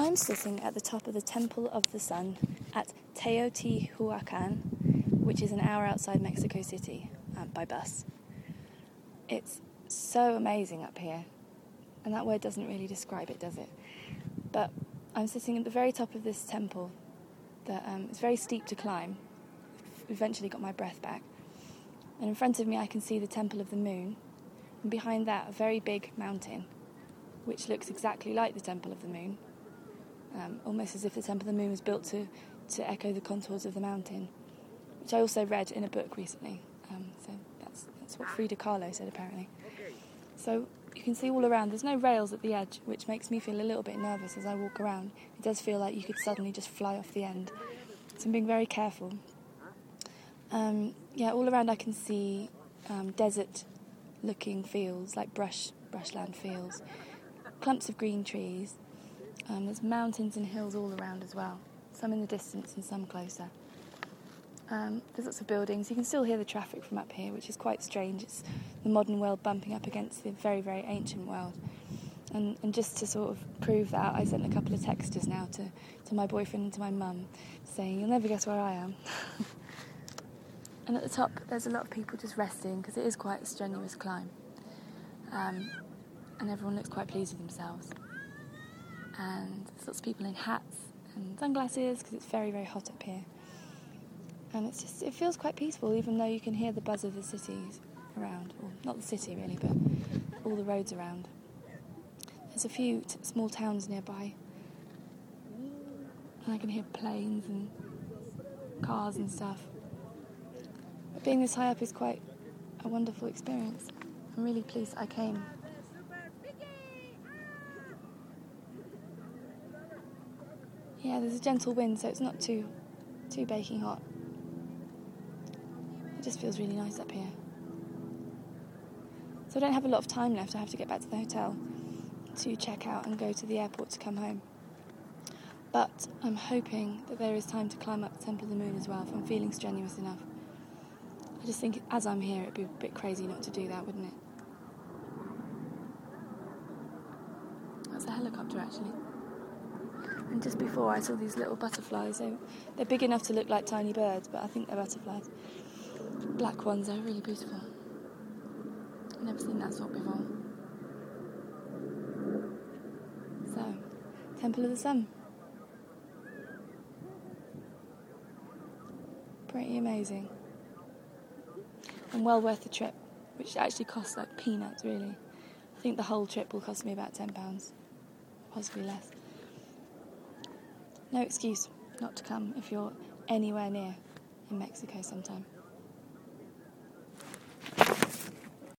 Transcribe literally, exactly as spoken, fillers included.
I'm sitting at the top of the Temple of the Sun at Teotihuacan, which is an hour outside Mexico City um, by bus. It's so amazing up here, and that word doesn't really describe it, does it? But I'm sitting at the very top of this temple that um, is very steep to climb. Eventually got my breath back. And in front of me I can see the Temple of the Moon, and behind that a very big mountain, which looks exactly like the Temple of the Moon. Um, almost as if the Temple of the Moon was built to, to echo the contours of the mountain, which I also read in a book recently. Um, so that's that's what Frida Kahlo said, apparently. So you can see all around. There's no rails at the edge, which makes me feel a little bit nervous as I walk around. It does feel like you could suddenly just fly off the end. So I'm being very careful. Um, yeah, all around I can see um, desert-looking fields, like brush, brushland fields, clumps of green trees. Um, there's mountains and hills all around as well, some in the distance and some closer. Um, there's lots of buildings. You can still hear the traffic from up here, which is quite strange. It's the modern world bumping up against the very, very ancient world. And, and just to sort of prove that, I sent a couple of texts just now to, to my boyfriend and to my mum, saying, "You'll never guess where I am." And at the top, there's a lot of people just resting, because it is quite a strenuous climb. Um, and everyone looks quite pleased with themselves. And there's lots of people in hats and sunglasses, because it's very, very hot up here. And it's just, it feels quite peaceful, even though you can hear the buzz of the cities around. Well, not the city, really, but all the roads around. There's a few t- small towns nearby. And I can hear planes and cars and stuff. But being this high up is quite a wonderful experience. I'm really pleased I came. Yeah, there's a gentle wind, so it's not too, too baking hot. It just feels really nice up here. So I don't have a lot of time left. I have to get back to the hotel to check out and go to the airport to come home. But I'm hoping that there is time to climb up the Temple of the Moon as well, if I'm feeling strenuous enough. I just think as I'm here, it'd be a bit crazy not to do that, wouldn't it? That's a helicopter, actually. And just before, I saw these little butterflies. They, they're big enough to look like tiny birds, but I think they're butterflies. Black ones, they're really beautiful. I've never seen that sort before. So, Temple of the Sun. Pretty amazing. And well worth the trip, which actually costs like peanuts, really. I think the whole trip will cost me about ten pounds, possibly less. No excuse not to come if you're anywhere near in Mexico sometime.